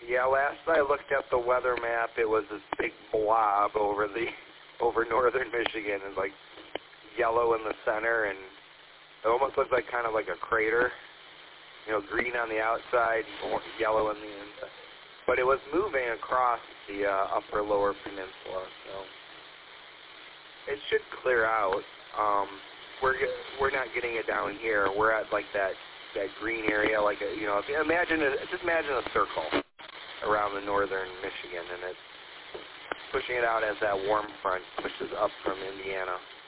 Yeah, last I looked at the weather map, it was this big blob over northern Michigan, and like yellow in the center, and it almost looked like kind of like a crater. You know, green on the outside, yellow on the inside. But it was moving across the upper lower peninsula, so it should clear out. We're not getting it down here. We're at like that green area, like a, you know, just imagine a circle around the northern Michigan, and it's pushing it out as that warm front pushes up from Indiana.